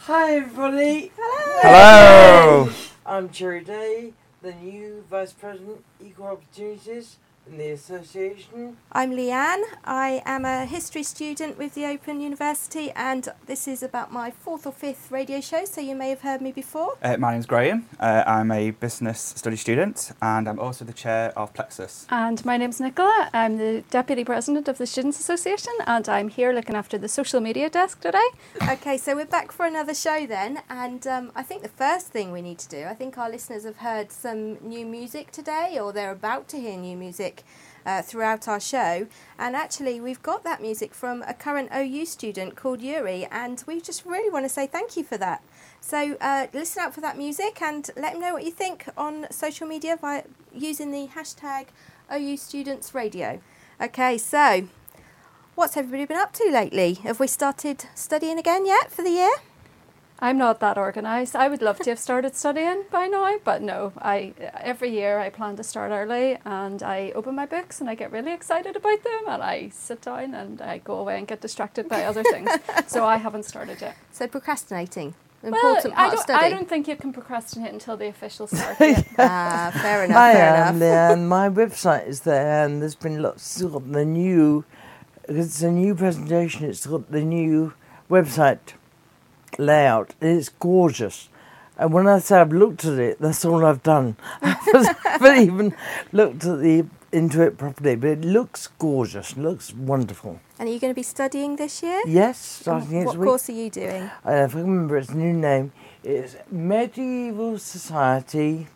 Hi everybody. Hello. I'm Cherry Day, the new Vice President Equal Opportunities in the Association. I'm Leanne. I am a history student with the Open University, and this is about my 4th or 5th radio show, so you may have heard me before. My name's Graham. I'm a business study student and I'm also the chair of Plexus. And my name's Nicola. I'm the Deputy President of the Students' Association and I'm here looking after the social media desk today. Okay, so we're back for another show then, and I think the first thing we need to do, I think our listeners have heard some new music today, or they're about to hear new music throughout our show, and actually we've got that music from a current OU student called Yuri, and we just really want to say thank you for that. So listen out for that music and let him know what you think on social media by using the hashtag OU Students Radio. Okay, so what's everybody been up to lately? Have we started studying again yet for the year? I'm not that organised. I would love to have started studying by now, but no. Every year I plan to start early and I open my books and I get really excited about them and I sit down and I go away and get distracted by other things. So I haven't started yet. So procrastinating. Well, I I don't think you can procrastinate until the official start yet. Fair enough. Hi, fair I'm enough. Leanne. My website is there and there's been lots of the new, it's a new presentation, it's got the new website layout. It's gorgeous. And when I say I've looked at it, that's all I've done. I haven't even looked at into it properly, but it looks gorgeous. It looks wonderful. And are you going to be studying this year? Yes, starting next What week. course are you doing? If I can remember its new name, it's Medieval Society,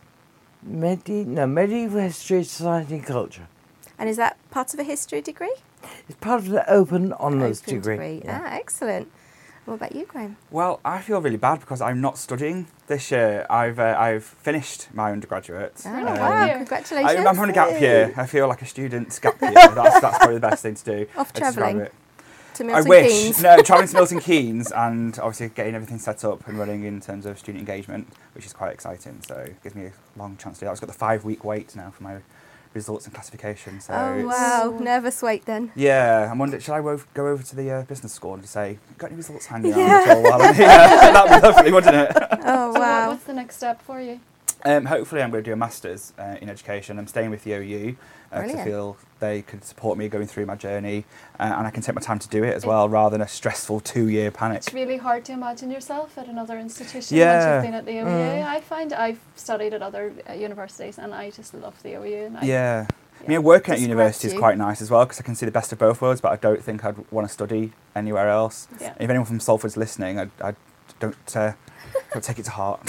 Medieval History, Society and Culture. And is that part of a history degree? It's part of the Open Honours Open degree. Yeah. Excellent. What about you, Graham? Well, I feel really bad because I'm not studying this year. I've finished my undergraduate. Wow, congratulations. I'm on a gap year. I feel like a student's gap year. That's probably the best thing to do. Off to describe travelling it. to I Milton wish. Keynes. No, travelling to Milton Keynes and obviously getting everything set up and running in terms of student engagement, which is quite exciting. So it gives me a long chance to do that. I've got the 5-week wait now for my results and classification. So Oh, wow. Nervous wait then. Yeah, I'm wondering, should I go over to the business school and just say, got any results hanging Yeah. around at all while I'm here? That'd be lovely, wouldn't it? Oh, So wow. what's the next step for you? Hopefully I'm going to do a master's in education. I'm staying with the OU because I Brilliant. feel they could support me going through my journey and I can take my time to do it as well rather than a stressful 2-year panic. It's really hard to imagine yourself at another institution Yeah. once you've been at the OU. I find I've studied at other universities and I just love the OU. And Yeah. I mean, working at Describes university is you. quite nice as well because I can see the best of both worlds, but I don't think I'd want to study anywhere else. Yeah. If anyone from Salford's listening, I don't take it to heart.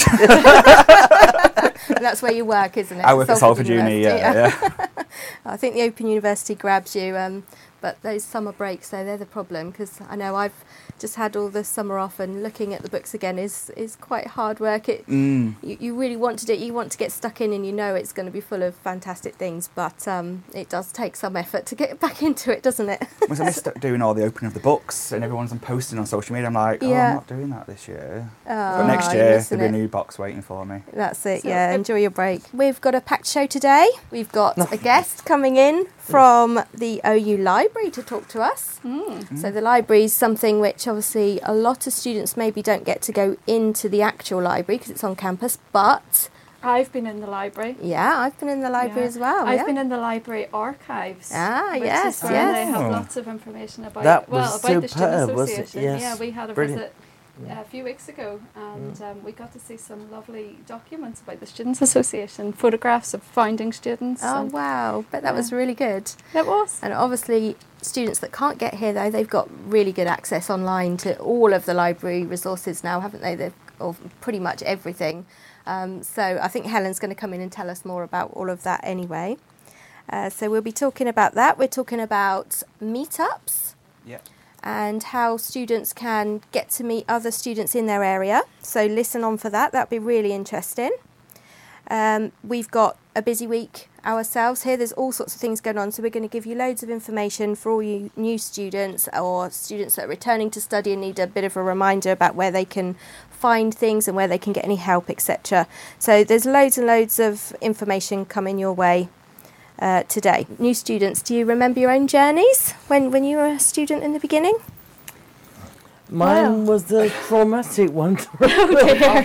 That's where you work, isn't it? I work at Salford Uni, University, yeah. I think the Open University grabs you, but those summer breaks, they're the problem, because I know I've just had all the summer off and looking at the books again is quite hard work. You really want to do it, you want to get stuck in and you know it's going to be full of fantastic things, but it does take some effort to get back into it, doesn't it? Because I missed doing all the opening of the books and everyone's posting on social media. I'm like, Yeah. I'm not doing that this year. Oh, But next you're year, missing there'll be a it. new box waiting for me. That's it, So yeah. if- Enjoy your break. We've got a packed show today. We've got a guest coming in from the OU Library to talk to us. So the library is something which obviously a lot of students maybe don't get to go into the actual library because it's on campus, but I've been in the library. yeah, I've been in the library Yeah. as well. I've yeah. been in the library archives. Ah, which yes, is where yes. They have Oh. lots of information about That was about the Student superb, wasn't it? Association. Yes. Yeah, we had a Brilliant. visit a few weeks ago, and we got to see some lovely documents about the Students Association, photographs of founding students. Oh, and wow. Bet that was really good. it was. And obviously, students that can't get here, though, they've got really good access online to all of the library resources now, haven't they? They've or pretty much everything. So I think Helen's going to come in and tell us more about all of that anyway. So we'll be talking about that. We're talking about meetups Yeah. and how students can get to meet other students in their area. So listen on for that. That'll be really interesting. We've got a busy week ourselves here. There's all sorts of things going on, so we're going to give you loads of information for all you new students or students that are returning to study and need a bit of a reminder about where they can find things and where they can get any help, etc. So there's loads and loads of information coming your way today. New students, do you remember your own journeys when you were a student in the beginning? Mine was the traumatic one. Oh dear.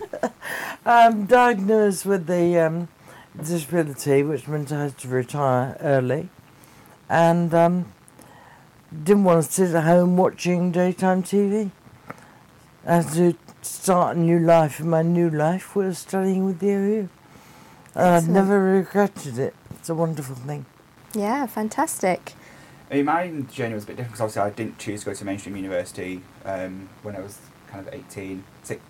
I'm diagnosed with the disability, which meant I had to retire early, and didn't want to sit at home watching daytime TV. I had to start a new life, and my new life was studying with the OU. And I've never regretted it. It's a wonderful thing. Yeah, fantastic. I mean, my journey was a bit different because obviously I didn't choose to go to mainstream university when I was kind of 18,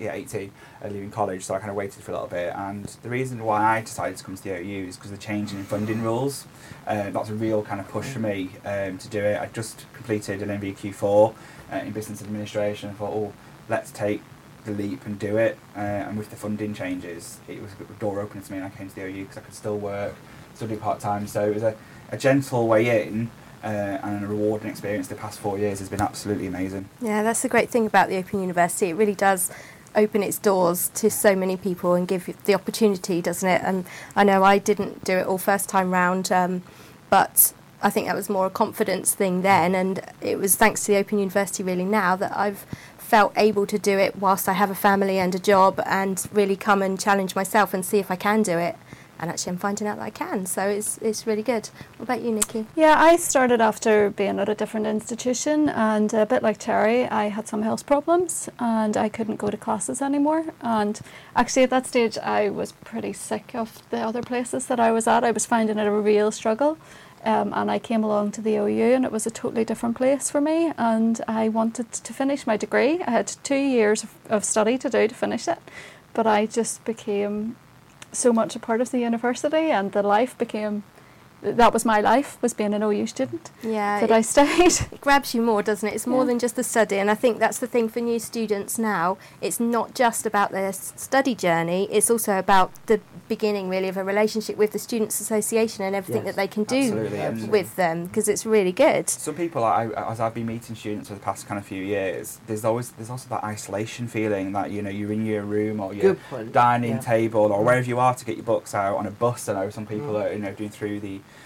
leaving college, so I kind of waited for a little bit. And the reason why I decided to come to the OU is because of the change in funding rules. That's a real kind of push for me to do it. I just completed an NVQ4 in business administration. I thought, oh, let's take the leap and do it. And with the funding changes, it was a door opening to me, and I came to the OU because I could still work, still do part-time. So it was a gentle way in. And a rewarding experience the past 4 years has been absolutely amazing. Yeah, that's the great thing about the Open University. It really does open its doors to so many people and give you the opportunity, doesn't it? And I know I didn't do it all first time round, but I think that was more a confidence thing then, and it was thanks to the Open University really now that I've felt able to do it whilst I have a family and a job, and really come and challenge myself and see if I can do it. And actually I'm finding out that I can, so it's really good. What about you, Nikki? Yeah, I started after being at a different institution, and a bit like Terry, I had some health problems and I couldn't go to classes anymore. And actually at that stage I was pretty sick of the other places that I was at. I was finding it a real struggle. And I came along to the OU, and it was a totally different place for me, and I wanted to finish my degree. I had 2 years of study to do to finish it, but I just became so much a part of the university, and the life became, that was my life, was being an OU student. Yeah, that I stayed. It grabs you more, doesn't it? It's more than just the study, and I think that's the thing for new students now. It's not just about their study journey, it's also about the beginning really of a relationship with the Students' Association and everything that they can do with them, because it's really good. Some people, as I've been meeting students for the past kind of few years, there's also that isolation feeling that, you know, you're in your room or your dining table or wherever you are to get your books out on a bus. I know some people are, you know, doing through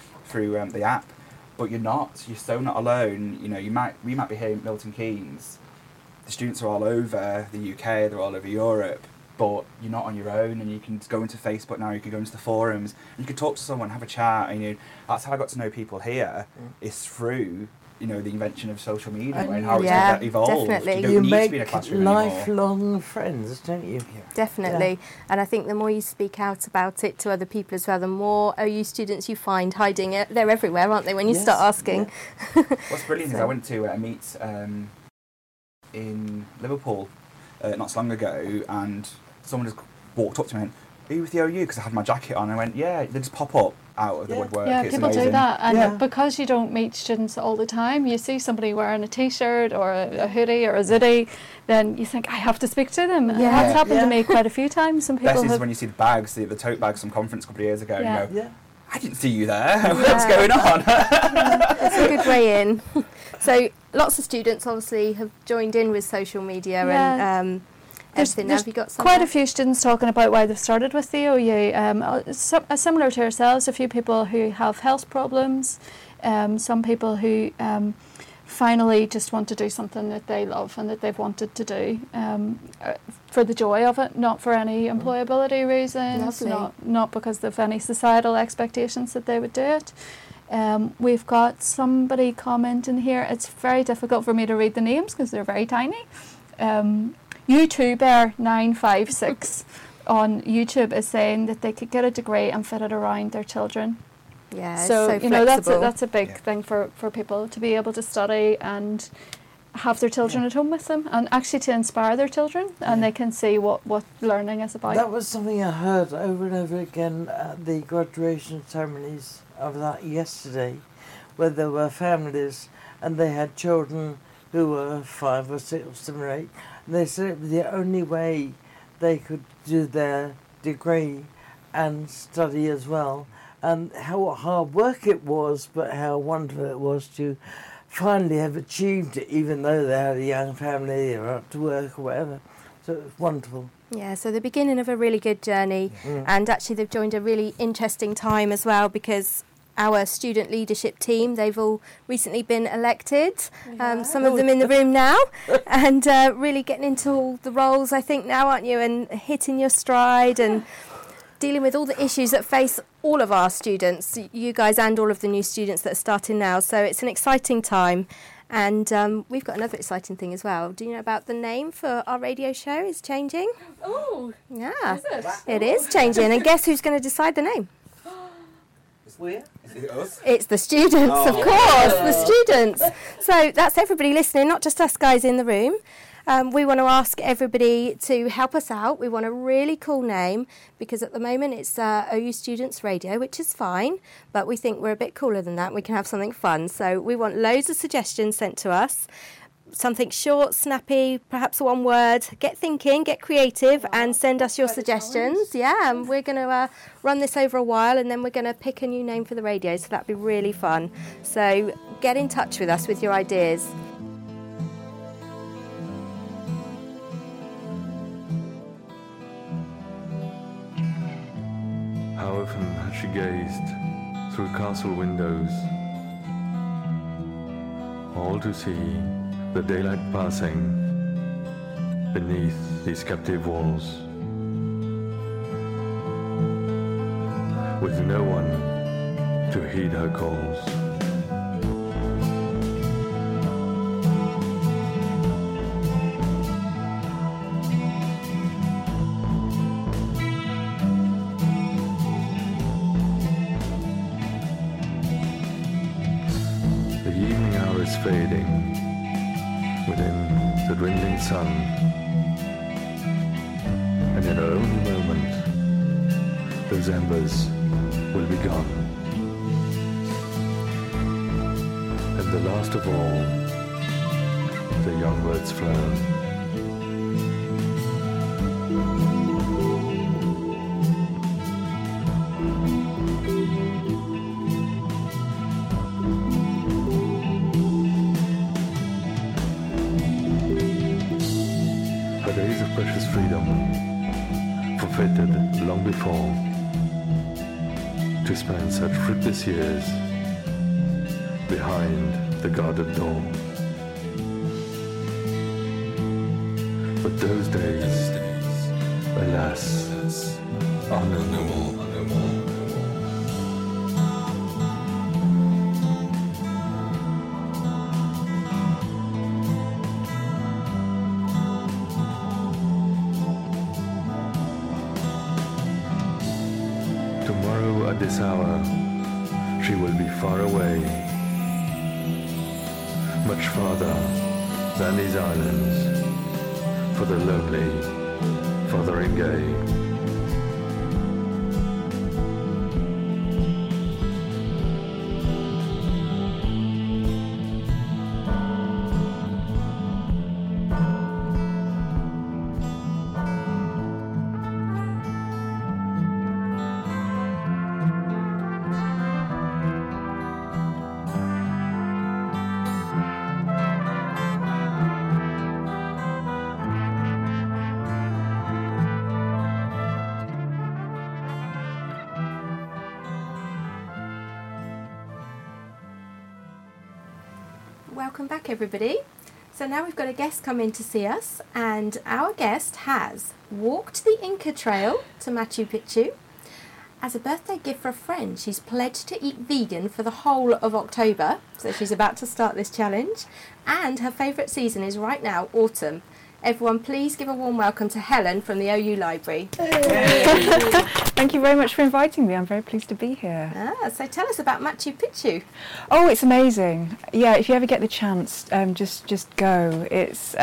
the app, but you're not. You're so not alone. You know, we might be here in Milton Keynes. The students are all over the UK. They're all over Europe. But you're not on your own, and you can go into Facebook now, you can go into the forums, and you can talk to someone, have a chat, and you know, that's how I got to know people here, is through, you know, the invention of social media and how it's evolved. Definitely. You don't You need make to be in a classroom lifelong anymore. friends, don't you? Yeah. Definitely. And I think the more you speak out about it to other people as well, the more OU students you find hiding it. They're everywhere, aren't they, when you start asking? Yeah. What's brilliant is I went to a meet in Liverpool not so long ago, and someone just walked up to me and went, "Are you with the OU?" Because I had my jacket on. I went, "Yeah." They just pop up out of the woodwork. Yeah, it's people amazing. do that, and because you don't meet students all the time, you see somebody wearing a t-shirt or a hoodie or a zootie, then you think, I have to speak to them. And that's happened to me quite a few times. Some people Best is when you see the bags, the tote bags from conference a couple of years ago, and you go, I didn't see you there. What's going on? It's a good way in. So lots of students obviously have joined in with social media and everything. Have you got some? Quite a few students talking about why they've started with the OU. Similar to ourselves, a few people who have health problems, some people who finally just want to do something that they love and that they've wanted to do for the joy of it, not for any employability reasons, not because of any societal expectations that they would do it. We've got somebody commenting here. It's very difficult for me to read the names because they're very tiny. YouTuber956 on YouTube is saying that they could get a degree and fit it around their children. Yeah, so it's you know that's a big thing for people to be able to study and have their children at home with them, and actually to inspire their children, and they can see what learning is about. That was something I heard over and over again at the graduation ceremonies of that yesterday, where there were families and they had children who were 5 or 6 or 7 or 8. And they said it was the only way they could do their degree and study as well. And how hard work it was, but how wonderful it was to finally have achieved it, even though they had a young family, they were up to work or whatever. So it was wonderful. Yeah, so the beginning of a really good journey, and actually they've joined a really interesting time as well, because our student leadership team. They've all recently been elected, Yeah. some of them in the room now, and really getting into all the roles, I think, now, aren't you, and hitting your stride and dealing with all the issues that face all of our students, you guys and all of the new students that are starting now. So it's an exciting time. And we've got another exciting thing as well. Do you know about the name for our radio show is changing? Oh, Yeah, is it? it is changing. And guess who's going to decide the name? Where? Is it us? It's the students, of course, the students. So that's everybody listening, not just us guys in the room. We want to ask everybody to help us out. We want a really cool name because at the moment it's OU Students Radio, which is fine, but we think we're a bit cooler than that. We can have something fun. So we want loads of suggestions sent to us. Something short, snappy, perhaps one word. Get thinking, get creative, and send us your suggestions. Yeah, and we're going to run this over a while, and then we're going to pick a new name for the radio, so that'd be really fun. So get in touch with us with your ideas. How often had she gazed through castle windows, all to see the daylight passing beneath these captive walls, with no one to heed her calls. The evening hour is fading within the dwindling sun, and in only a moment those embers will be gone. And the last of all, the young birds flown. Her days of precious freedom, forfeited long before, to spend such fruitless years behind the guarded door. But those days, alas, are no more. Tomorrow at this hour, she will be far away, much farther than these islands, for the lonely, fathering gay. Welcome back, everybody. So now we've got a guest come in to see us, and our guest has walked the Inca Trail to Machu Picchu. As a birthday gift for a friend, she's pledged to eat vegan for the whole of October, so she's about to start this challenge. And her favourite season is right now, autumn. Everyone, please give a warm welcome to Helen from the OU Library. Thank you very much for inviting me. I'm very pleased to be here. So tell us about Machu Picchu. Oh, it's amazing. Yeah, if you ever get the chance, just go. It's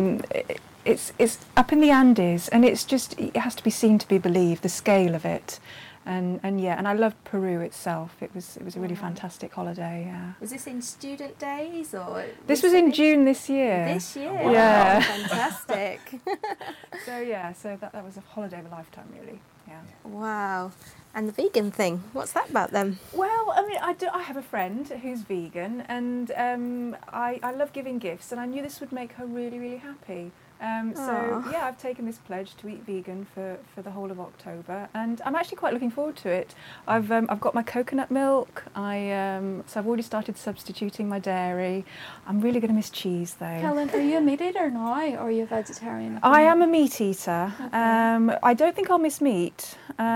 up in the Andes, and it has to be seen to be believed, the scale of it. And I loved Peru itself. It was a really fantastic holiday. Yeah. Was this in student days or? This was in June this year. This year. Wow. Yeah. Fantastic. So that was a holiday of a lifetime, really. Yeah. Wow. And the vegan thing, what's that about then? Well, I mean, I have a friend who's vegan, and I love giving gifts, and I knew this would make her really, really happy. So yeah, I've taken this pledge to eat vegan for the whole of October, and I'm actually quite looking forward to it. I've got my coconut milk. So I've already started substituting my dairy. I'm really going to miss cheese though. Helen, are you a meat eater now, or are you a vegetarian? I am a meat eater. Okay. I don't think I'll miss meat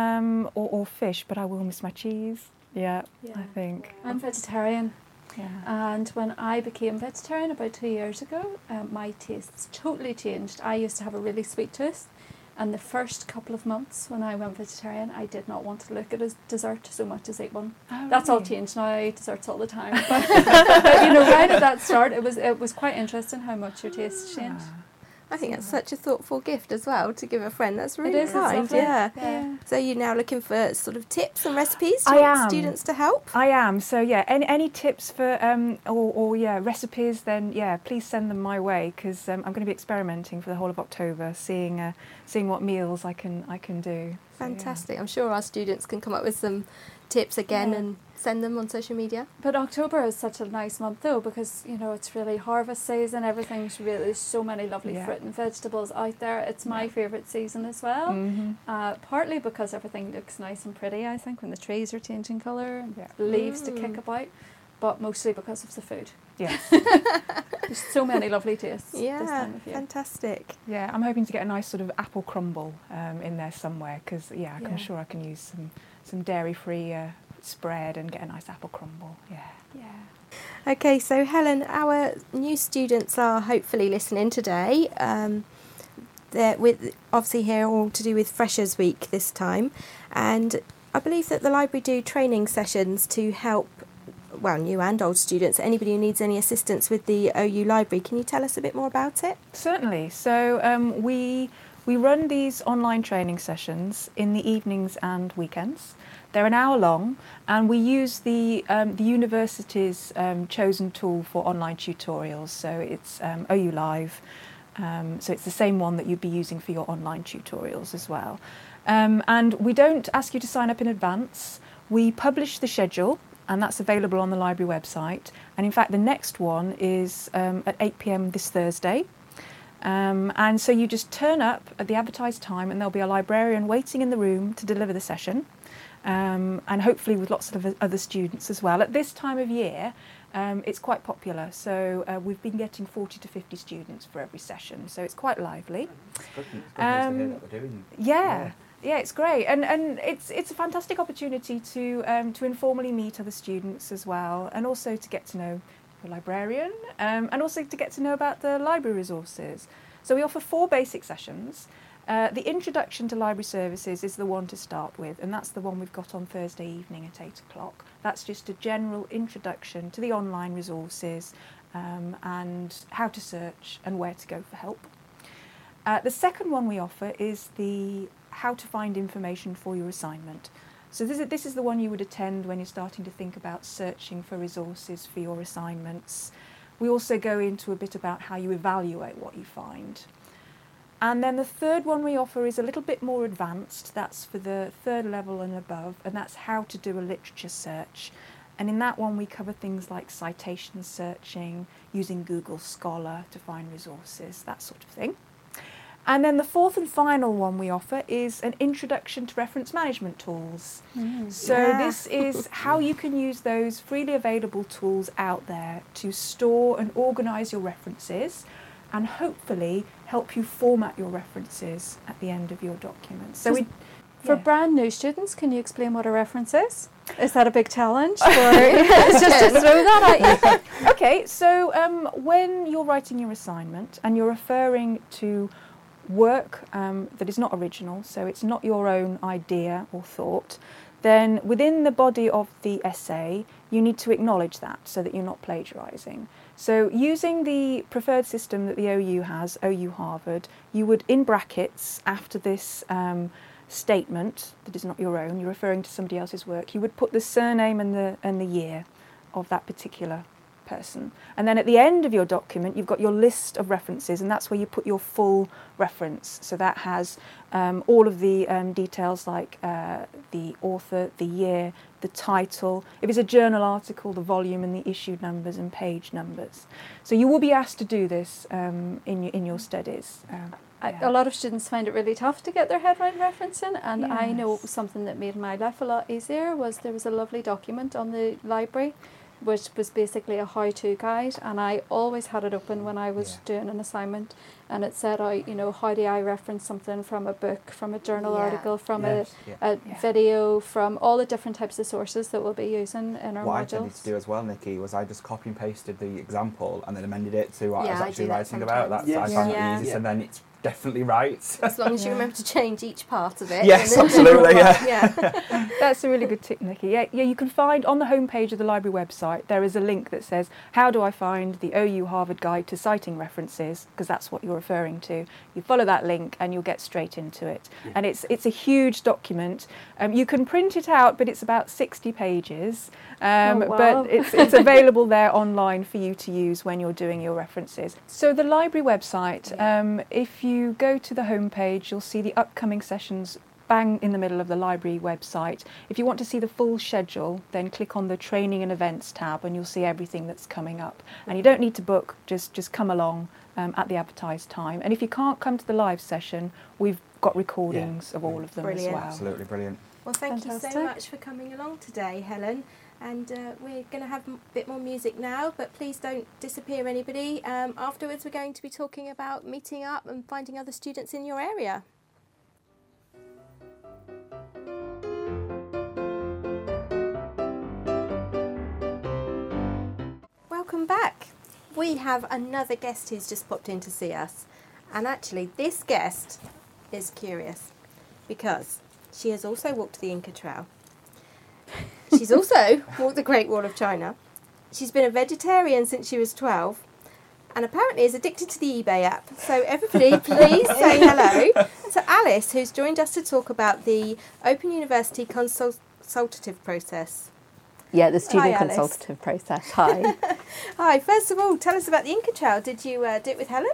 or fish, but I will miss my cheese. Yeah, I think. I'm vegetarian. Yeah. And when I became vegetarian about 2 years ago, my tastes totally changed. I used to have a really sweet tooth, and the first couple of months when I went vegetarian, I did not want to look at a dessert so much as eat one. Oh, That's really? all changed now. I eat desserts all the time. But right at that start, it was quite interesting how much your tastes change. I think that's such a thoughtful gift as well to give a friend. That's really It is, kind. it's lovely. Yeah. So you're now looking for sort of tips and recipes I for am. students to help? I am. So yeah, any tips for or recipes? Then yeah, please send them my way, because I'm going to be experimenting for the whole of October, seeing what meals I can do. So, Fantastic. I'm sure our students can come up with some tips again and send them on social media. But October is such a nice month though, because it's really harvest season. Everything's really, there's so many lovely fruit and vegetables out there. It's my favourite season as well. Mm-hmm. Partly because everything looks nice and pretty, I think, when the trees are changing colour and leaves to kick about, but mostly because of the food. Yes. There's so many lovely tastes this Yeah, time of year. fantastic. Yeah, I'm hoping to get a nice sort of apple crumble in there somewhere, because I'm sure I can use some dairy-free spread and get a nice apple crumble. Yeah. Okay, so Helen, our new students are hopefully listening today. They're obviously here all to do with Freshers Week this time, and I believe that the library do training sessions to help, well, new and old students, anybody who needs any assistance with the OU library. Can you tell us a bit more about it? Certainly. So we run these online training sessions in the evenings and weekends. They're an hour long, and we use the university's chosen tool for online tutorials. So it's OU Live. So it's the same one that you'd be using for your online tutorials as well. And we don't ask you to sign up in advance. We publish the schedule, and that's available on the library website. And in fact, the next one is at 8 p.m. this Thursday. And so you just turn up at the advertised time, and there'll be a librarian waiting in the room to deliver the session, and hopefully with lots of other students as well. At this time of year, it's quite popular, so we've been getting 40 to 50 students for every session, so it's quite lively. It's good news to hear what they're doing. Yeah, it's great, and it's a fantastic opportunity to informally meet other students as well, and also to get to know the librarian, and also to get to know about the library resources. So we offer 4 basic sessions. The introduction to library services is the one to start with, and that's the one we've got on Thursday evening at 8 o'clock. That's just a general introduction to the online resources, and how to search and where to go for help. The second one we offer is the how to find information for your assignment. So this is the one you would attend when you're starting to think about searching for resources for your assignments. We also go into a bit about how you evaluate what you find. And then the third one we offer is a little bit more advanced. That's for the 3rd level and above, and that's how to do a literature search. And in that one we cover things like citation searching, using Google Scholar to find resources, that sort of thing. And then the 4th and final one we offer is an introduction to reference management tools. This is how you can use those freely available tools out there to store and organise your references, and hopefully help you format your references at the end of your documents. So for brand new students, can you explain what a reference is? Is that a big challenge? Or it's just to throw that at you. Okay, so when you're writing your assignment and you're referring to work that is not original, so it's not your own idea or thought, then within the body of the essay you need to acknowledge that so that you're not plagiarising. So using the preferred system that the OU has, OU Harvard, you would, in brackets after this statement that is not your own, you're referring to somebody else's work, you would put the surname and the year of that particular person. And then at the end of your document, you've got your list of references, and that's where you put your full reference. So that has all of the details like the author, the year, the title. If it's a journal article, the volume and the issue numbers and page numbers. So you will be asked to do this in your studies. A lot of students find it really tough to get their head around referencing, and I know Yes. something that made my life a lot easier was there was a lovely document on the library which was basically a how-to guide, and I always had it open when I was doing an assignment, and it said out, you know, how do I reference something from a book, from a journal article, from a video, from all the different types of sources that we'll be using in our What I modules. tended to do as well, Nikki, was I just copy and pasted the example and then amended it to what I was I actually do that writing about. sometimes. That's I found it Yeah. easiest, and then it's definitely right. As long as you remember to change each part of it. Yes, and then- absolutely, yeah. That's a really good tip, Nikki. Yeah, you can find on the homepage of the library website, there is a link that says, how do I find the OU Harvard Guide to Citing References? Because that's what you're referring to. You follow that link and you'll get straight into it. And it's a huge document. You can print it out, but it's about 60 pages. Wow. But it's available there online for you to use when you're doing your references. So the library website, if you go to the homepage, you'll see the upcoming sessions bang in the middle of the library website. If you want to see the full schedule, then click on the Training and Events tab and you'll see everything that's coming up. And you don't need to book, just come along at the advertised time. And if you can't come to the live session, we've got recordings of all of them Brilliant. as well. Absolutely brilliant. Well, thank you Fantastic. so much for coming along today, Helen. And we're going to have a bit more music now, but please don't disappear, anybody. Afterwards, we're going to be talking about meeting up and finding other students in your area. Welcome back. We have another guest who's just popped in to see us. And actually, this guest is curious because she has also walked the Inca Trail. She's also walked the Great Wall of China. She's been a vegetarian since she was 12 and apparently is addicted to the eBay app. So everybody please say hello to Alice, who's joined us to talk about the Open University consultative process. Yeah, the student Hi, Alice. consultative process. Hi. Hi, first of all, tell us about the Inca Trail. Did you do it with Helen?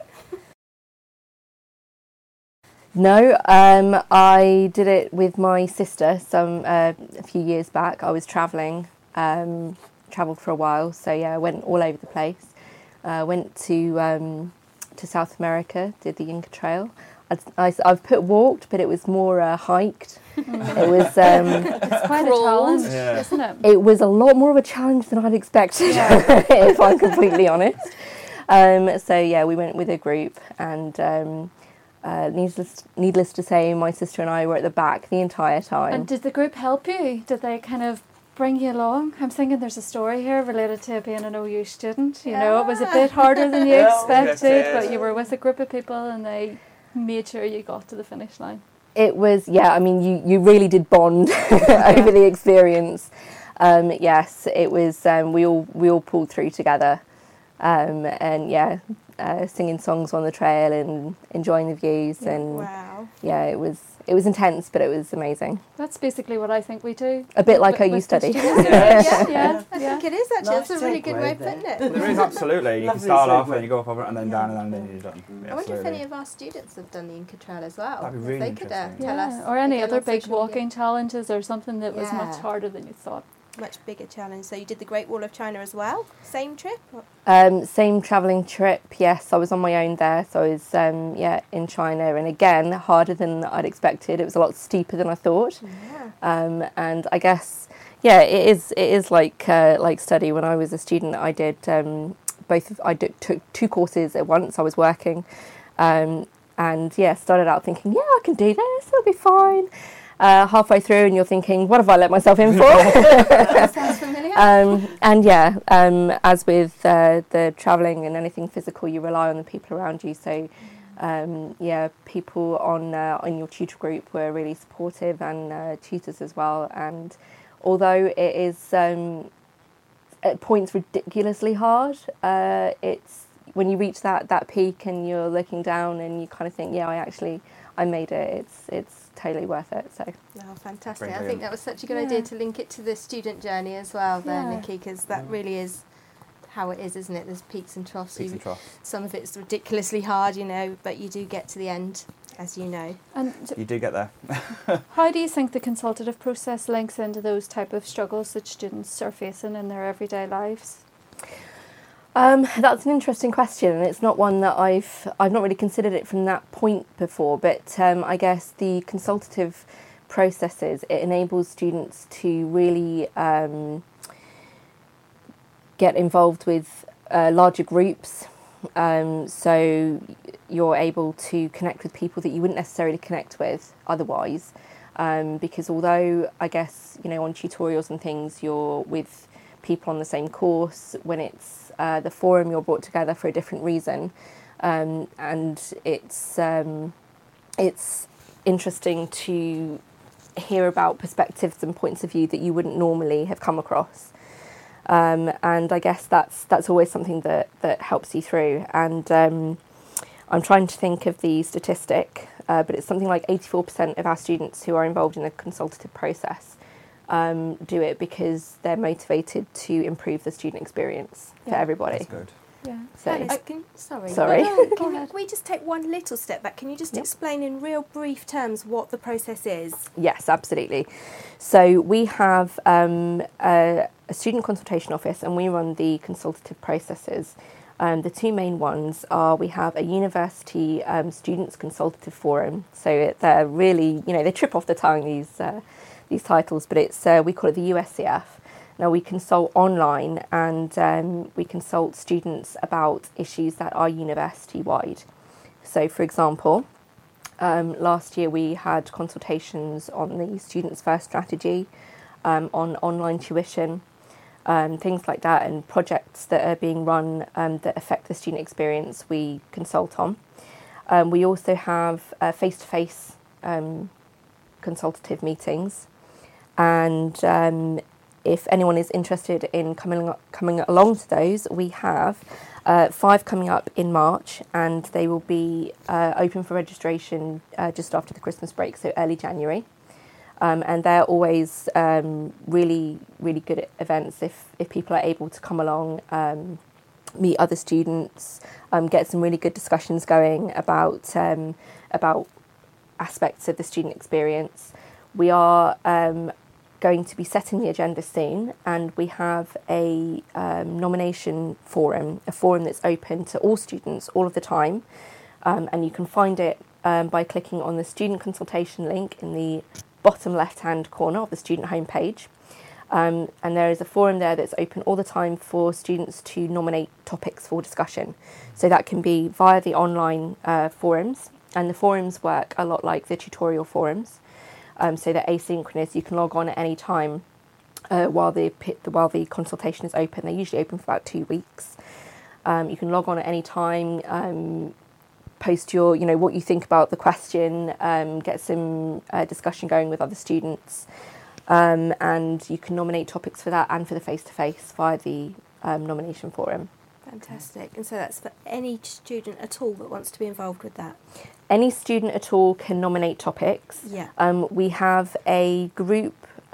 No, I did it with my sister a few years back. I was travelling, travelled for a while, so yeah, I went all over the place. Went to South America, did the Inca Trail. I've put walked, but it was more hiked. It was It's quite a challenge, Yeah. isn't it? it was a lot more of a challenge than I'd expected, if I'm completely honest. So yeah, we went with a group, and needless to say, my sister and I were at the back the entire time. And did the group help you? Did they kind of bring you along? I'm thinking there's a story here related to being an OU student. You know, it was a bit harder than you expected, but you were with a group of people and they made sure you got to the finish line. It was, yeah, I mean, you really did bond over the experience. Yes, it was, we all pulled through together. And yeah, singing songs on the trail and enjoying the views. And Wow. yeah, it was intense, but it was amazing. That's basically what I think we do. A bit like how you With the study. students. Yeah, I yeah. think it is actually. Nice That's a really good way of segue putting there. it. There is absolutely. You can Lovely start off segue. and you go up over it and then down and then you're done. I wonder if any of our students have done the Inca Trail as well. That'd be If really they could interesting. tell us. Or any again other on big social media. walking challenges or something that was much Yeah. harder than you thought. Much bigger challenge. So you did the Great Wall of China as well? Same trip? Same travelling trip, yes. I was on my own there, so I was in China, and again harder than I'd expected. It was a lot steeper than I thought, Yeah. and I guess it is like study. When I was a student, I did took 2 courses at once. I was working, and started out thinking, yeah, I can do this. It'll be fine. Halfway through, and you're thinking, what have I let myself in for? Sounds familiar. As with the travelling and anything physical, you rely on the people around you. So, people on your tutor group were really supportive, and tutors as well. And although it is at points ridiculously hard, it's when you reach that peak and you're looking down and you kind of think, I made it. It's totally worth it. So. Oh, fantastic. I Brilliant. think that was such a good idea to link it to the student journey as well there, Yeah. Nikki, because that really is how it is, isn't it? There's peaks and troughs. Peaks and troughs. Some of it's ridiculously hard, you know, but you do get to the end, as you know. And You do get there. how do you think the consultative process links into those type of struggles that students are facing in their everyday lives? That's an interesting question, and it's not one that I've not really considered it from that point before. But I guess the consultative processes, it enables students to really get involved with larger groups. So you're able to connect with people that you wouldn't necessarily connect with otherwise. Because although I guess, you know, on tutorials and things, you're with people on the same course, when it's the forum, you're brought together for a different reason. And it's interesting to hear about perspectives and points of view that you wouldn't normally have come across. And I guess that's always something that helps you through. And I'm trying to think of the statistic, but it's something like 84% of our students who are involved in the consultative process do it because they're motivated to improve the student experience for everybody. That's good. Yeah. So, Alice, Sorry. Can we just take one little step back? Can you just explain in real brief terms what the process is? Yes, absolutely. So we have a student consultation office, and we run the consultative processes. The two main ones are, we have a university students consultative forum. So they're really, you know, they trip off the tongue, these titles, but it's we call it the USCF. Now, we consult online, and we consult students about issues that are university-wide. So, for example, last year we had consultations on the Students First strategy, on online tuition, things like that, and projects that are being run that affect the student experience we consult on. We also have face-to-face consultative meetings, and if anyone is interested in coming along to those, we have 5 coming up in March, and they will be open for registration just after the Christmas break, so early January. And they're always really, really good events if people are able to come along, meet other students, get some really good discussions going about aspects of the student experience. We are going to be setting the agenda soon, and we have a nomination forum, a forum that's open to all students all of the time, and you can find it by clicking on the student consultation link in the bottom left hand corner of the student homepage, and there is a forum there that's open all the time for students to nominate topics for discussion. So that can be via the online forums, and the forums work a lot like the tutorial forums. So they're asynchronous. You can log on at any time while the consultation is open. They're usually open for about 2 weeks. You can log on at any time, post your, you know, what you think about the question, get some discussion going with other students, and you can nominate topics for that and for the face-to-face via the nomination forum. Fantastic. And so that's for any student at all that wants to be involved with that? Any student at all can nominate topics. Yeah. We have a group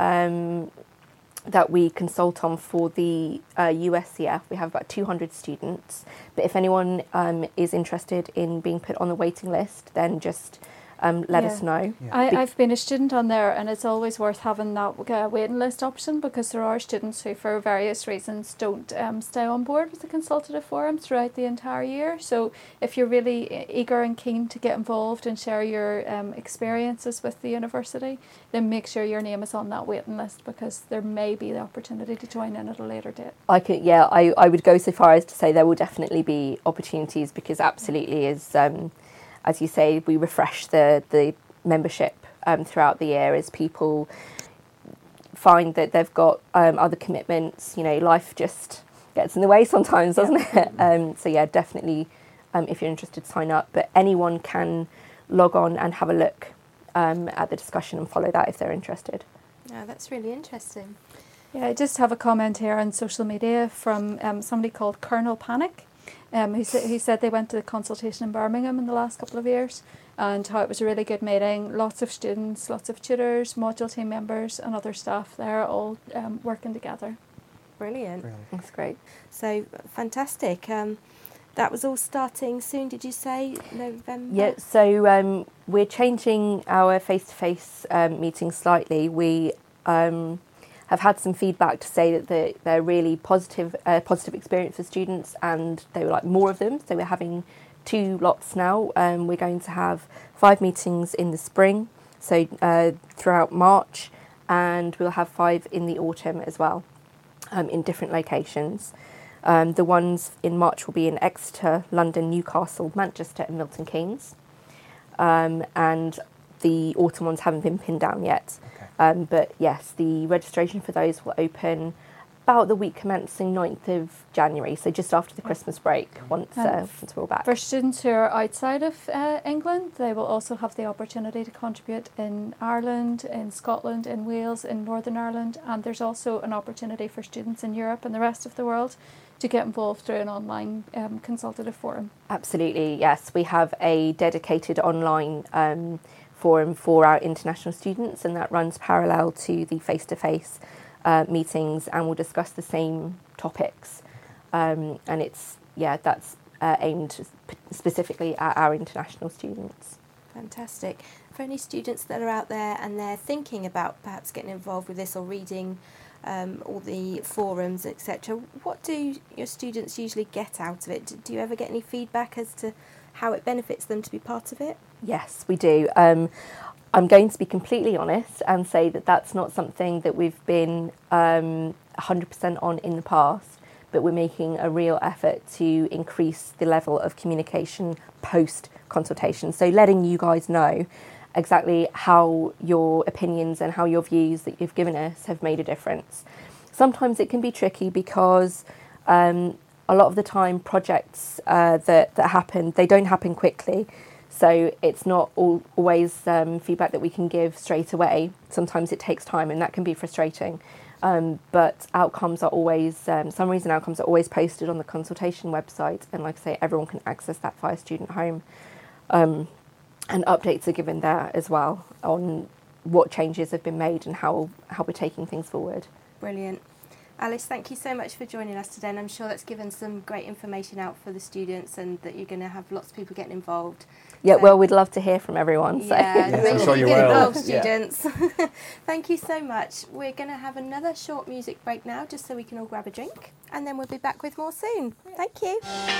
that we consult on for the USCF. We have about 200 students. But if anyone is interested in being put on the waiting list, then just let us know. Yeah. I've been a student on there, and it's always worth having that waiting list option, because there are students who, for various reasons, don't stay on board with the consultative forum throughout the entire year. So if you're really eager and keen to get involved and share your experiences with the university, then make sure your name is on that waiting list, because there may be the opportunity to join in at a later date. I would go so far as to say there will definitely be opportunities, because absolutely is... as you say, we refresh the membership throughout the year as people find that they've got other commitments. You know, life just gets in the way sometimes, doesn't it? So yeah, definitely, if you're interested, sign up. But anyone can log on and have a look at the discussion and follow that if they're interested. Oh, that's really interesting. Yeah, I just have a comment here on social media from somebody called Colonel Panic. Who said they went to the consultation in Birmingham in the last couple of years, and how it was a really good meeting. Lots of students, lots of tutors, module team members and other staff there all working together. Brilliant. That's great. So fantastic. That was all starting soon, did you say? November? Yeah, so we're changing our face-to-face meetings slightly. We have had some feedback to say that they're really positive experience for students, and they would like more of them. So we're having 2 lots now. We're going to have 5 meetings in the spring, so throughout March, and we'll have 5 in the autumn as well, in different locations. The ones in March will be in Exeter, London, Newcastle, Manchester and Milton Keynes. And the autumn ones haven't been pinned down yet. Okay. But yes, the registration for those will open about the week commencing 9th of January, so just after the Christmas break, once we're all back. For students who are outside of England, they will also have the opportunity to contribute in Ireland, in Scotland, in Wales, in Northern Ireland, and there's also an opportunity for students in Europe and the rest of the world to get involved through an online consultative forum. Absolutely, yes. We have a dedicated online forum for our international students, and that runs parallel to the face-to-face meetings, and we'll discuss the same topics. And that's aimed specifically at our international students. Fantastic. For any students that are out there and they're thinking about perhaps getting involved with this or reading all the forums, etc., what do your students usually get out of it? Do you ever get any feedback as to how it benefits them to be part of it? Yes, we do. I'm going to be completely honest and say that that's not something that we've been 100% on in the past, but we're making a real effort to increase the level of communication post-consultation. So letting you guys know exactly how your opinions and how your views that you've given us have made a difference. Sometimes it can be tricky because a lot of the time projects that happen, they don't happen quickly. So it's not always feedback that we can give straight away. Sometimes it takes time, and that can be frustrating. But outcomes are always, summaries and outcomes are always posted on the consultation website. And like I say, everyone can access that via Student Home. And updates are given there as well on what changes have been made and how we're taking things forward. Brilliant. Alice, thank you so much for joining us today, and I'm sure that's given some great information out for the students, and that you're going to have lots of people getting involved. Yeah, So, well, we'd love to hear from everyone. So. yeah, Yes, make I'm sure sure you you get will. involved, Yeah. students. Thank you so much. We're going to have another short music break now, just so we can all grab a drink, and then we'll be back with more soon. Thank you.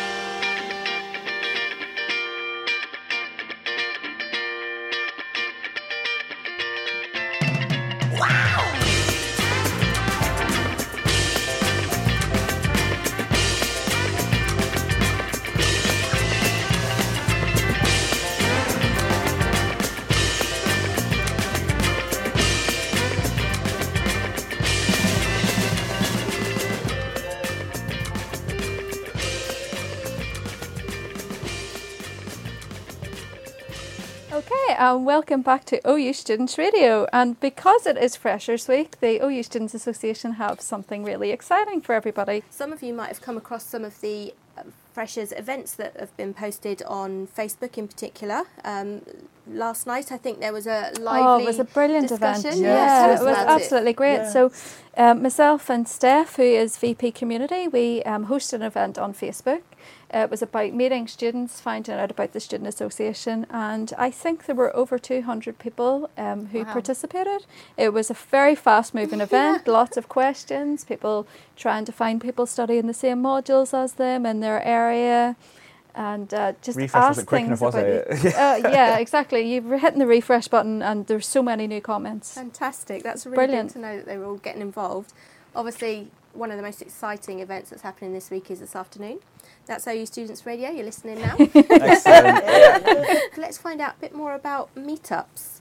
Okay, welcome back to OU Students Radio. And because it is Freshers Week, the OU Students Association have something really exciting for everybody. Some of you might have come across some of the Freshers events that have been posted on Facebook in particular. Last night, I think there was a lively it was a brilliant discussion. event. Yeah, tell us it was about absolutely great. Yeah. So myself and Steph, who is VP Community, we hosted an event on Facebook. It was about meeting students, finding out about the Student Association, and I think there were over 200 people who Wow. participated. It was a very fast-moving event, lots of questions, people trying to find people studying the same modules as them in their area, and just Refresh ask wasn't quick things enough, was about it? yeah, exactly. You're hitting the refresh button, and there's so many new comments. Fantastic. That's really Brilliant. good to know that they were all getting involved. Obviously, one of the most exciting events that's happening this week is this afternoon. That's OU Students Radio. You're listening now. Excellent. Let's find out a bit more about meetups.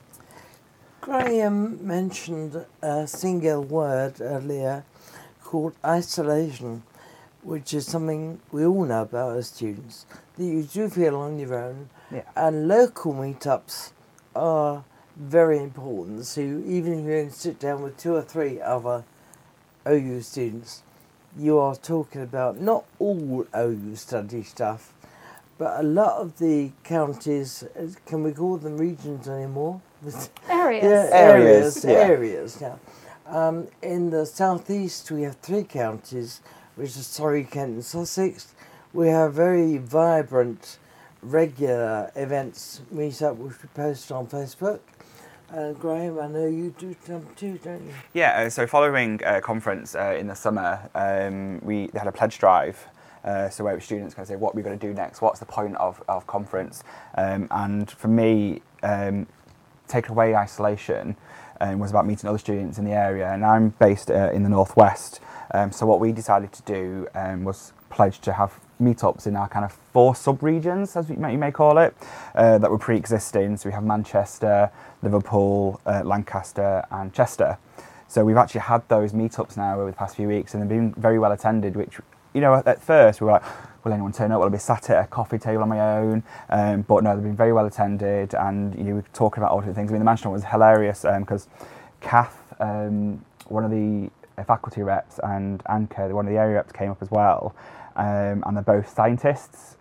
Graham mentioned a single word earlier called isolation, which is something we all know about as students, that you do feel on your own. Yeah. And local meetups are very important. So even if you don't sit down with 2 or 3 other OU students, you are talking about not all OU study stuff, but a lot of the counties, can we call them regions anymore? Areas. Yeah, Areas, yeah. Areas, yeah. In the southeast, we have 3 counties, which is Surrey, Kent and Sussex. We have very vibrant, regular events meet up, which we post on Facebook. Graham, I know you do some too, don't you? Yeah, so following a conference in the summer, they had a pledge drive. So where students kind of say, what are we going to do next? What's the point of conference? And for me, take away isolation was about meeting other students in the area. And I'm based in the northwest. So what we decided to do was pledge to have meetups in our kind of 4 sub-regions, as you may call it, that were pre-existing. So we have Manchester, Liverpool, Lancaster and Chester. So we've actually had those meetups now over the past few weeks, and they've been very well attended, which, you know, at first we were like, will anyone turn up? Will I be sat at a coffee table on my own? But no, they've been very well attended, and, you know, we're talking about all different things. I mean, the Manchester one was hilarious because Kath, one of the faculty reps, and Anka, one of the area reps, came up as well, and they're both scientists.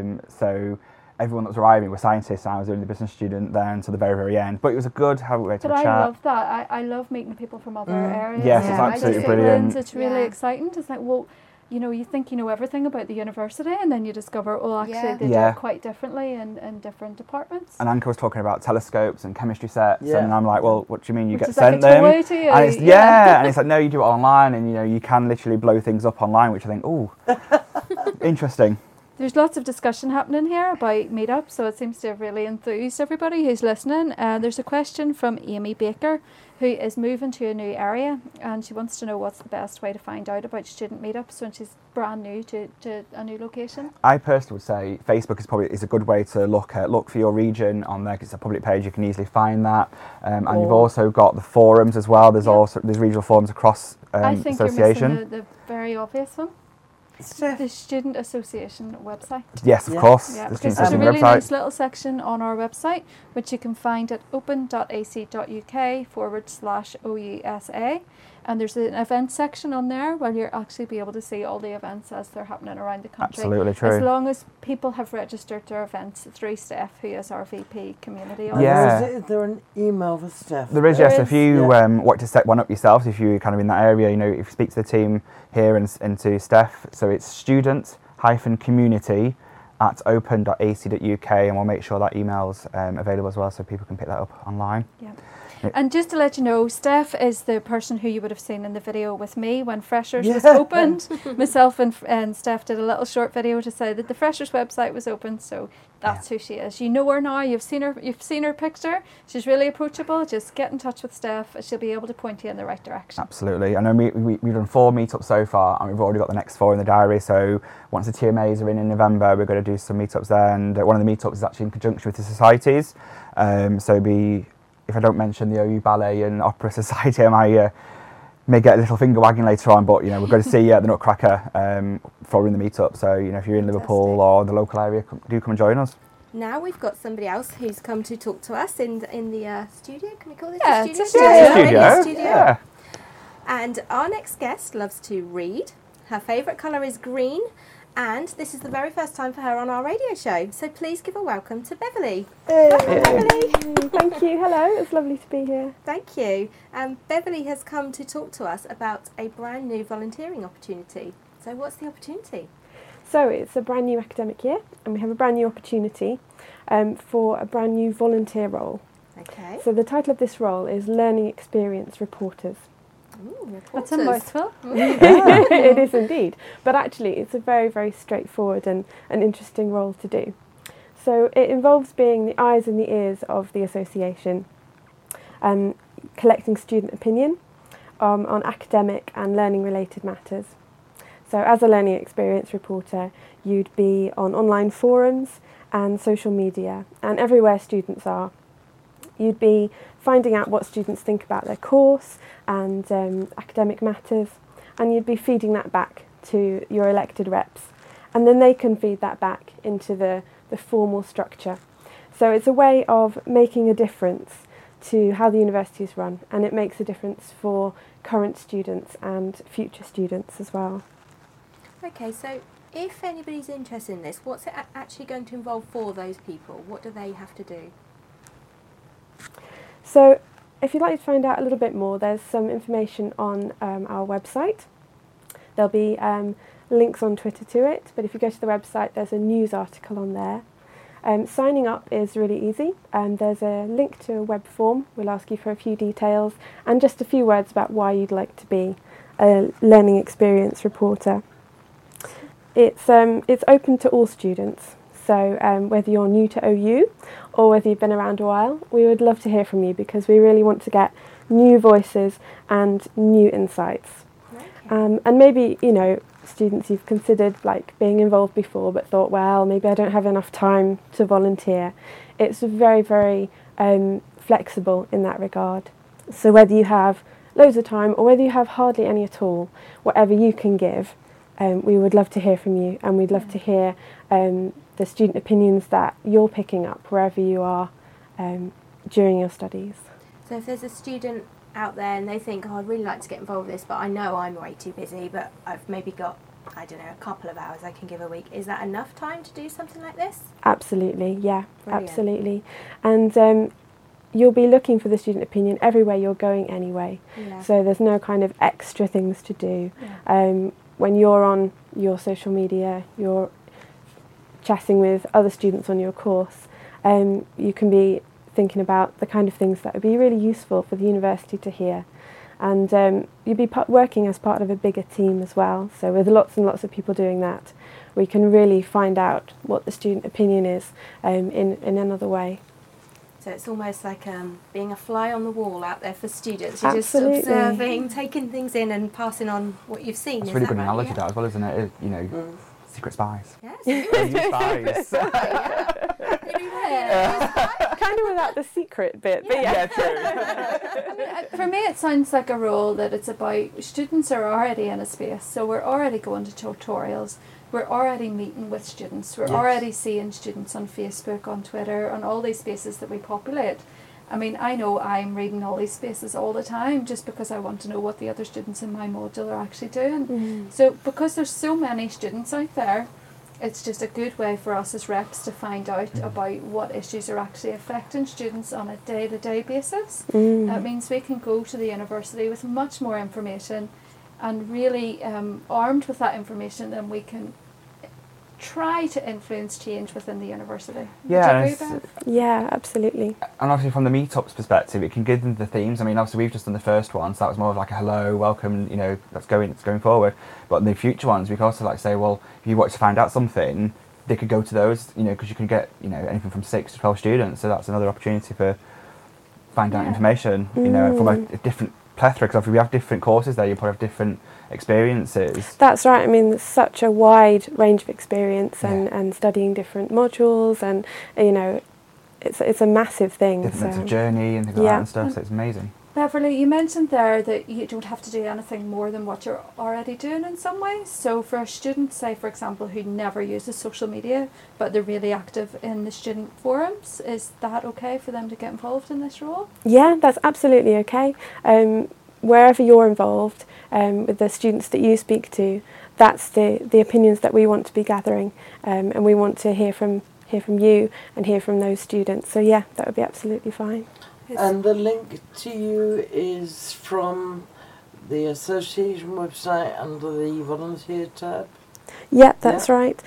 So everyone that was arriving were scientists, and I was the only business student there until the very, very end. But it was a good way to But chat. I love that. I love meeting people from other areas. Yes, it's absolutely brilliant. It's really exciting. It's like, well, you know, you think you know everything about the university, and then you discover, oh, actually, they do it quite differently in different departments. And Anka was talking about telescopes and chemistry sets, and I'm like, well, what do you mean you Which get is sent like a them? toy to you. And it's, and it's like, no, you do it online, and, you know, you can literally blow things up online, which I think, ooh, interesting. There's lots of discussion happening here about meetups, so it seems to have really enthused everybody who's listening. There's a question from Amy Baker, who is moving to a new area, and she wants to know what's the best way to find out about student meetups when she's brand new to a new location. I personally would say Facebook is a good way to look for your region on there, 'cause it's a public page. You can easily find that, and you've also got the forums as well. There's regional forums across I think association. you're missing the very obvious one. The Student Association website. Yes, of course. Yeah, The because Student there's a Association really website. nice little section on our website, which you can find at open.ac.uk/OUSA. And there's an event section on there where you'll actually be able to see all the events as they're happening around the country. Absolutely true. As long as people have registered their events through Steph, who is our VP Community. Yeah. Is there an email for Steph? There is, yes. If you want to set one up yourself, if you're kind of in that area, you know, if you speak to the team here and to Steph, so it's student-community@open.ac.uk, and we'll make sure that email's available as well, so people can pick that up online. Yeah. And just to let you know, Steph is the person who you would have seen in the video with me when Freshers was opened. Myself and Steph did a little short video to say that the Freshers website was open, so that's who she is. You know her now, you've seen her picture. She's really approachable. Just get in touch with Steph. She'll be able to point you in the right direction. Absolutely. I know we've done 4 meetups so far, and we've already got the next 4 in the diary, so once the TMAs are in November, we're going to do some meetups there, and one of the meetups is actually in conjunction with the societies. If I don't mention the OU Ballet and Opera Society, I may get a little finger wagging later on, but, you know, we're going to see the Nutcracker following the meetup. So, you know, if you're in Liverpool or the local area, do come and join us. Now we've got somebody else who's come to talk to us in the studio. Can we call this Yeah, a studio? it's a studio. Studio. Yeah. And our next guest loves to read. Her favourite colour is green. And this is the very first time for her on our radio show. So please give a welcome to Beverly. Welcome, Beverly. Thank you. Hello. It's lovely to be here. Thank you. Beverly has come to talk to us about a brand new volunteering opportunity. So what's the opportunity? So it's a brand new academic year, and we have a brand new opportunity for a brand new volunteer role. Okay. So the title of this role is Learning Experience Reporters. Ooh, That's a mouthful. It is indeed. But actually, it's a very, very straightforward and an interesting role to do. So it involves being the eyes and the ears of the association, collecting student opinion on academic and learning-related matters. So as a learning experience reporter, you'd be on online forums and social media, and everywhere students are. You'd be finding out what students think about their course and academic matters, and you'd be feeding that back to your elected reps, and then they can feed that back into the formal structure. So it's a way of making a difference to how the university is run, and it makes a difference for current students and future students as well. Okay, so if anybody's interested in this, what's it actually going to involve for those people? What do they have to do? So if you'd like to find out a little bit more, there's some information on our website. There'll be links on Twitter to it, but if you go to the website, there's a news article on there. Signing up is really easy. There's a link to a web form. We'll ask you for a few details and just a few words about why you'd like to be a learning experience reporter. It's open to all students, so whether you're new to OU or whether you've been around a while, we would love to hear from you because we really want to get new voices and new insights. Okay. And maybe, you know, students you've considered like being involved before but thought, well, maybe I don't have enough time to volunteer. It's very, very flexible in that regard. So whether you have loads of time or whether you have hardly any at all, whatever you can give, we would love to hear from you, and we'd love to hear the student opinions that you're picking up wherever you are during your studies. So if there's a student out there and they think, oh, I'd really like to get involved with this, but I know I'm way too busy, but I've maybe got, I don't know, a couple of hours I can give a week. Is that enough time to do something like this? Absolutely, yeah, Brilliant. absolutely. And you'll be looking for the student opinion everywhere you're going anyway. Yeah. So there's no kind of extra things to do. Yeah. When you're on your social media, you're chatting with other students on your course, you can be thinking about the kind of things that would be really useful for the university to hear. And you'd be working as part of a bigger team as well. So with lots and lots of people doing that, we can really find out what the student opinion is in another way. So it's almost like being a fly on the wall out there for students. You're Absolutely. just observing, taking things in and passing on what you've seen. That's Is a really that good right? analogy, Yeah. that as well, isn't it? You know, secret spies. Yes. OU spies. Kind of without the secret bit, but yeah. I mean, for me, it sounds like a role that it's about students are already in a space, so we're already going to tutorials, we're already meeting with students, we're Yes. already seeing students on Facebook, on Twitter, on all these spaces that we populate. I mean, I know I'm reading all these spaces all the time just because I want to know what the other students in my module are actually doing. So because there's so many students out there, it's just a good way for us as reps to find out about what issues are actually affecting students on a day-to-day basis. That means we can go to the university with much more information and really armed with that information, then we can try to influence change within the university. Yeah, Would you agree, Bev? Yeah, absolutely. And obviously from the meetups perspective, it can give them the themes. I mean, obviously we've just done the first one, so that was more of like a hello, welcome, you know, it's going forward. But in the future ones, we can also like say, well, if you want to find out something, they could go to those, you know, because you can get, you know, anything from 6 to 12 students. So that's another opportunity for finding out information, you know, from a different plethora. Because if we have different courses there, you probably have different experiences. That's right. I mean, there's such a wide range of experience Yeah. and studying different modules, and you know, it's a massive thing. Different So lengths of journey and things like Yeah. that and stuff. So it's amazing. Beverly, you mentioned there that you don't have to do anything more than what you're already doing in some ways. So for a student, say for example, who never uses social media, but they're really active in the student forums, is that okay for them to get involved in this role? yeah, that's absolutely okay. Wherever you're involved with the students that you speak to, that's the opinions that we want to be gathering, and we want to hear from you and hear from those students. So yeah, that would be absolutely fine. And the link to you is from the association website under the volunteer tab. Yeah, that's right.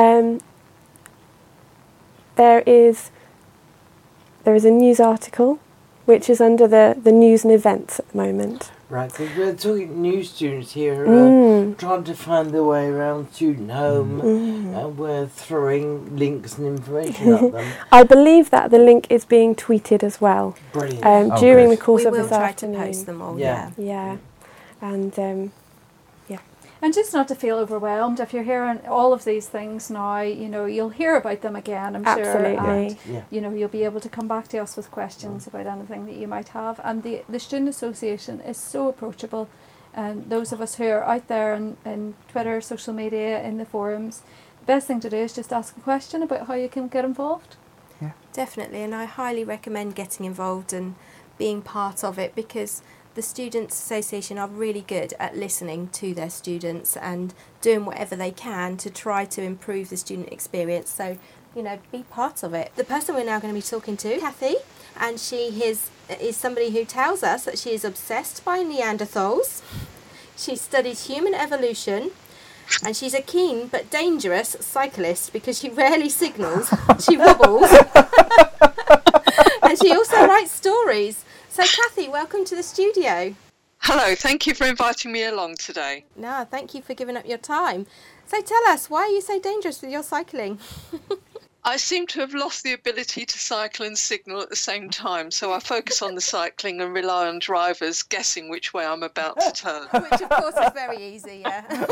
There is a news article which is under the news and events at the moment. Right, because we're talking new students here who are trying to find their way around student home, and we're throwing links and information at them. I believe that the link is being tweeted as well Brilliant. during good. the course We of will this try afternoon. to post them all. Yeah. Yeah, and And just not to feel overwhelmed, if you're hearing all of these things now, you know, you'll hear about them again, I'm sure. absolutely. And, Yeah. you know, you'll be able to come back to us with questions about anything that you might have. And the Student Association is so approachable. And those of us who are out there in Twitter, social media, in the forums, the best thing to do is just ask a question about how you can get involved. Definitely, and I highly recommend getting involved and being part of it, because the Students' Association are really good at listening to their students and doing whatever they can to try to improve the student experience. So be part of it. The person we're now going to be talking to, Kathy, and she is somebody who tells us that she is obsessed by Neanderthals. She studied human evolution, and she's a keen but dangerous cyclist because she rarely signals, she wobbles, and she also writes stories. So Kathy, welcome to the studio. Hello, thank you for inviting me along today. No, thank you for giving up your time. So tell us, why are you so dangerous with your cycling? I seem to have lost the ability to cycle and signal at the same time, so I focus on the cycling and rely on drivers guessing which way I'm about to turn. Which, of course, is very easy, yeah.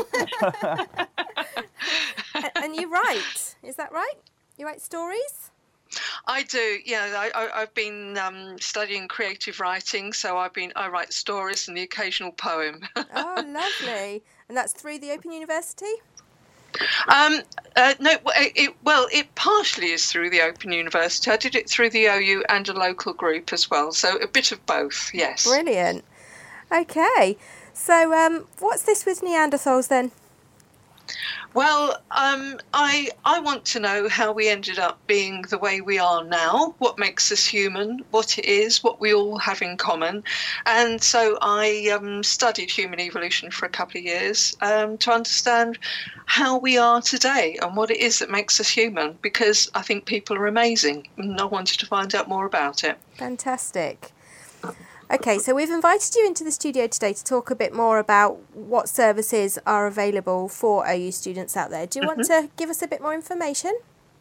And you write, is that right? You write stories? I do, yeah. I've been studying creative writing, so I write stories and the occasional poem. Oh, lovely. And that's through the Open University? No, it partially is through the Open University. I did it through the OU and a local group as well, so a bit of both, yes. Brilliant. Okay, so what's this with Neanderthals then? Well, I want to know how we ended up being the way we are now, what makes us human, what it is, what we all have in common. And so I studied human evolution for a couple of years to understand how we are today and what it is that makes us human, because I think people are amazing and I wanted to find out more about it. Fantastic. Okay, so we've invited you into the studio today to talk a bit more about what services are available for OU students out there. Do you want to give us a bit more information?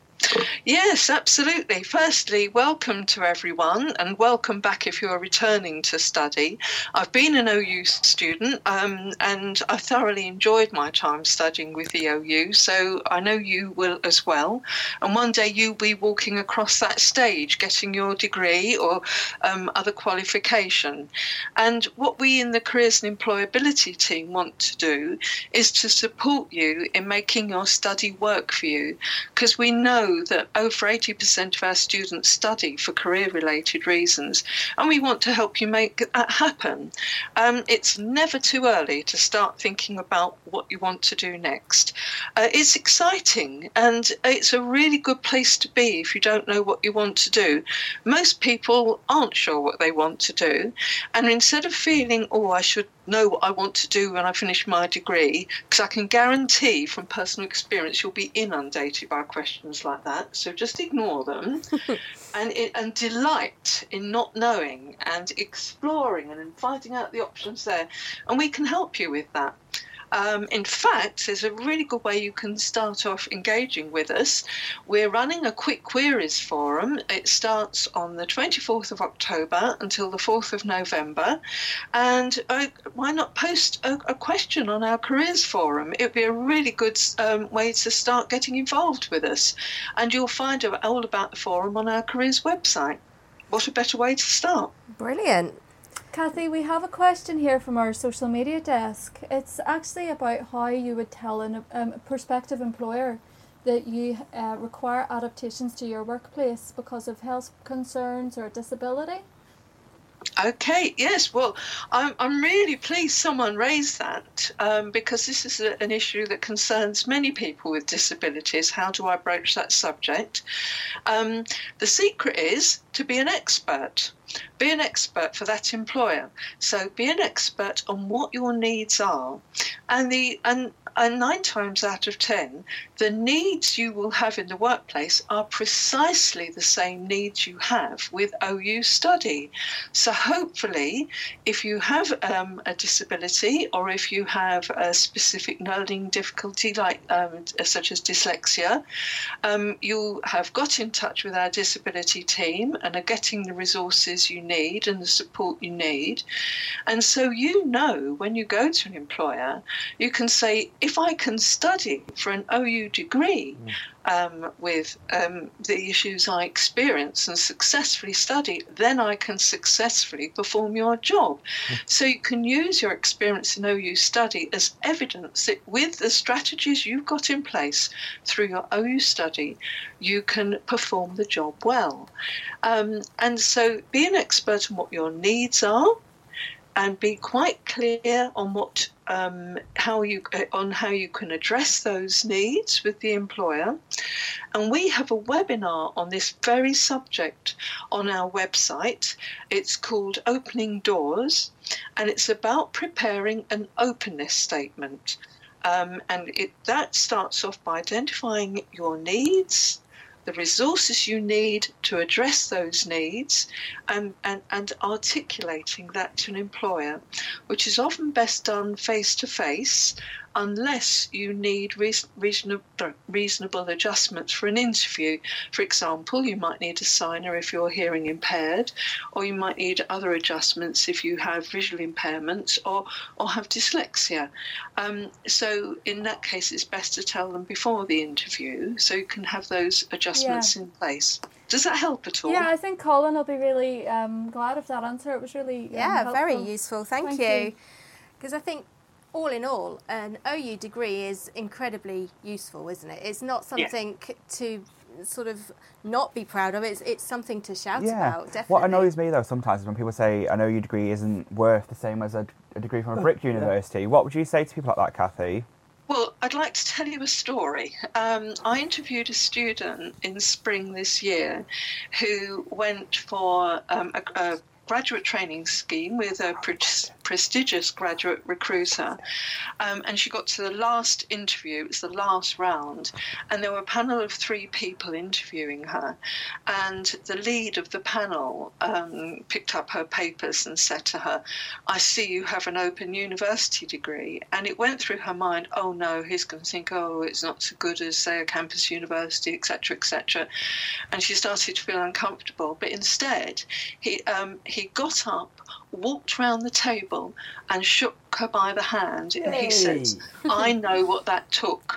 Yes, absolutely. Firstly, welcome to everyone and welcome back if you are returning to study. I've been an OU student and I thoroughly enjoyed my time studying with the OU, so I know you will as well. And one day you'll be walking across that stage getting your degree or other qualification. And what we in the Careers and Employability team want to do is to support you in making your study work for you, because we know that over 80% of our students study for career-related reasons, and we want to help you make that happen. It's never too early to start thinking about what you want to do next. It's exciting, and it's a really good place to be if you don't know what you want to do. Most people aren't sure what they want to do, and instead of feeling, oh, I should know what I want to do when I finish my degree, because I can guarantee from personal experience you'll be inundated by questions like that, so just ignore them and delight in not knowing and exploring and finding out the options there, and we can help you with that. In fact, there's a really good way you can start off engaging with us. We're running a quick queries forum. It starts on the 24th of October until the 4th of November. And why not post a question on our careers forum? It would be a really good way to start getting involved with us. And you'll find out all about the forum on our careers website. What a better way to start? Brilliant. Kathy, we have a question here from our social media desk. It's actually about how you would tell a prospective employer that you require adaptations to your workplace because of health concerns or disability. Okay, yes, well, I'm really pleased someone raised that because this is an issue that concerns many people with disabilities. How do I broach that subject? The secret is to be an expert. Be an expert for that employer. So be an expert on what your needs are. And 9 times out of 10, the needs you will have in the workplace are precisely the same needs you have with OU study. So hopefully, if you have a disability or if you have a specific learning difficulty like such as dyslexia, you have got in touch with our disability team and are getting the resources you need and the support you need. And so you know when you go to an employer, you can say, if I can study for an OU degree with the issues I experience and successfully study, then I can successfully perform your job. So you can use your experience in OU study as evidence that with the strategies you've got in place through your OU study, you can perform the job well. And so be an expert on what your needs are. and be quite clear on what how you can address those needs with the employer. And we have a webinar on this very subject on our website. It's called Opening Doors, and it's about preparing an openness statement. That starts off by identifying your needs, the resources you need to address those needs, and articulating that to an employer, which is often best done face-to-face, unless you need reasonable adjustments for an interview. For example, you might need a signer if you're hearing impaired, or you might need other adjustments if you have visual impairments or have dyslexia. So in that case, it's best to tell them before the interview so you can have those adjustments in place. Does that help at all? Yeah, I think Colin will be really glad of that answer. It was really helpful. Very useful. Thank you. Because I think all in all, an OU degree is incredibly useful, isn't it? It's not something to sort of not be proud of. It's something to shout about, definitely. What annoys me, though, sometimes is when people say an OU degree isn't worth the same as a degree from a brick university. What would you say to people like that, Kathy? Well, I'd like to tell you a story. I interviewed a student in spring this year who went for a graduate training scheme with a prestigious graduate recruiter, and she got to the last interview. It was the last round, and there were a panel of 3 people interviewing her, and the lead of the panel picked up her papers and said to her, "I see you have an open university degree." And it went through her mind, oh no, he's going to think, oh, it's not so good as, say, a campus university, etc., etc. And she started to feel uncomfortable, but instead he got up, walked round the table and shook her by the hand, and he says, "I know what that took."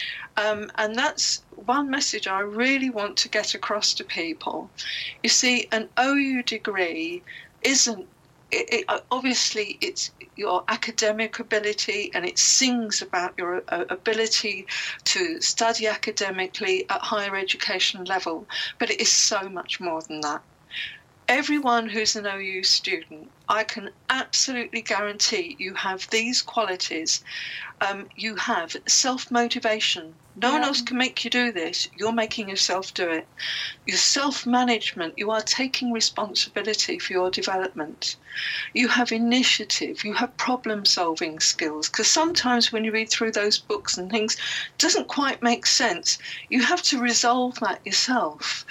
And that's one message I really want to get across to people. You see, an OU degree isn't, obviously it's your academic ability, and it sings about your ability to study academically at higher education level, but it is so much more than that. Everyone who's an OU student, I can absolutely guarantee you have these qualities. You have self-motivation. No one else can make you do this. You're making yourself do it. Your self-management. You are taking responsibility for your development. You have initiative. You have problem-solving skills. Because sometimes when you read through those books and things, it doesn't quite make sense. You have to resolve that yourself.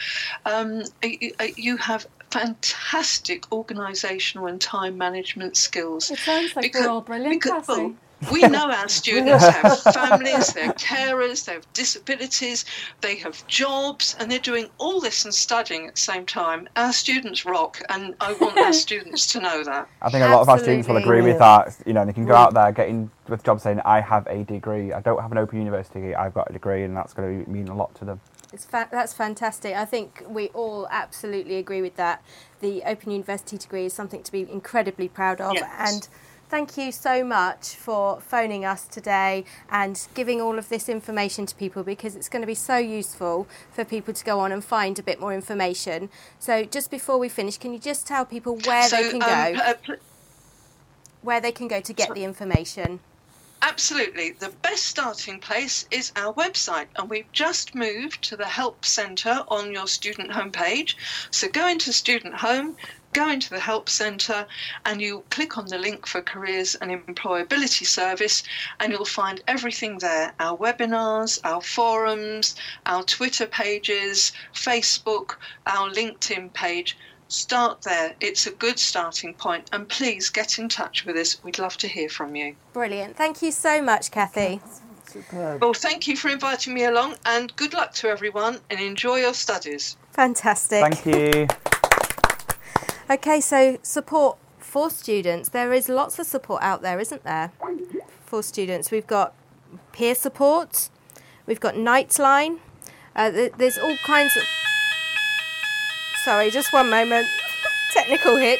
You have fantastic organisational and time management skills. It sounds like we're all brilliant, Cassie. We know our students have families, they're carers, they have disabilities, they have jobs, and they're doing all this and studying at the same time. Our students rock, and I want our students to know that. I think a lot of our students will agree with that. You know, they can go out there getting with jobs saying, I have a degree. I don't have an open university, I've got a degree, and that's going to mean a lot to them. That's fantastic. I think we all absolutely agree with that. The Open University degree is something to be incredibly proud of. Yes. And thank you so much for phoning us today and giving all of this information to people, because it's going to be so useful for people to go on and find a bit more information. So just before we finish, can you just tell people where they can go? Where they can go to get the information? Absolutely. The best starting place is our website, and we've just moved to the Help Centre on your student homepage. So go into Student Home, go into the Help Centre, and you click on the link for Careers and Employability Service, and you'll find everything there. Our webinars, our forums, our Twitter pages, Facebook, our LinkedIn page. Start there. It's a good starting point, and please get in touch with us. We'd love to hear from you. Brilliant. Thank you so much, Kathy. Superb. Well, thank you for inviting me along, and good luck to everyone, and enjoy your studies. Fantastic. Thank you. Okay, so support for students. There is lots of support out there, isn't there, for students? We've got peer support, we've got Nightline, there's all kinds of... Sorry, just one moment. Technical hitch.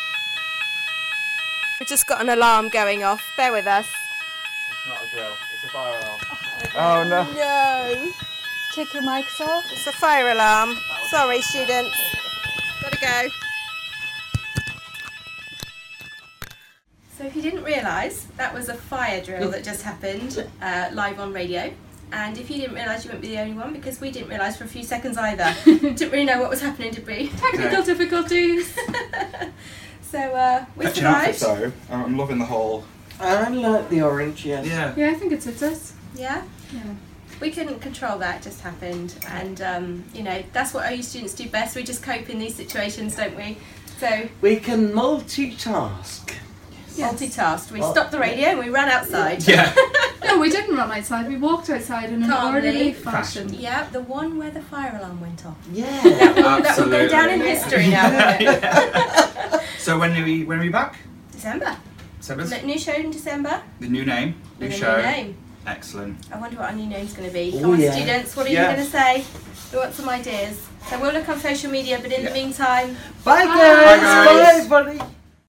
We've just got an alarm going off. Bear with us. It's not a drill, it's a fire alarm. Oh no. No. Take your mics off. It's a fire alarm. Sorry, students. Gotta go. So if you didn't realise, that was a fire drill that just happened live on radio. And if you didn't realise, you wouldn't be the only one, because we didn't realise for a few seconds either. Didn't really know what was happening, did we? Technical difficulties. So we Fetching outfit, survived. though. I'm loving the whole. I like the orange, yes. Yeah. Yeah, I think it suits us. Yeah? Yeah. We couldn't control that, it just happened. And, you know, that's what OU students do best. We just cope in these situations, don't we? So We can multitask. multitasked. We stopped the radio and we ran outside. Yeah. No, we didn't run outside. We walked outside in an Calmly. orderly fashion. Yeah, the one where the fire alarm went off. Yeah. That will go down in history now, won't it? So when are we back? December. December. New show in December. The new name. New With a show. New name. Excellent. I wonder what our new name's going to be. Oh, Come on, yeah. students, what are Yeah. you going to say? We want some ideas. So we'll look on social media, but in the meantime, Bye, Bye, guys. guys. Bye, buddy.